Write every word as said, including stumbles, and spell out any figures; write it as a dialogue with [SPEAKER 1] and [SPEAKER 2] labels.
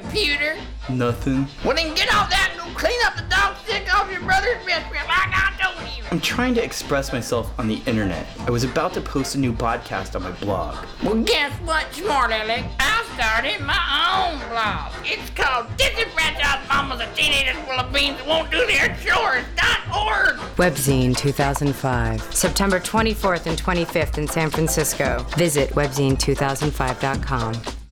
[SPEAKER 1] computer?
[SPEAKER 2] Nothing.
[SPEAKER 1] Well, then get off that and go clean up the dog stick off your brother's best friend like I told you.
[SPEAKER 2] I'm trying to express myself on the internet. I was about to post a new podcast on my blog.
[SPEAKER 1] Well, guess what, Smart Aleck? I started my own blog. It's called Disenfranchised Mamas and Teenagers Full of Beans That Won't Do Their Chores dot org.
[SPEAKER 3] Webzine two thousand five, September twenty-fourth and twenty-fifth in San Francisco. Visit webzine two thousand five dot com.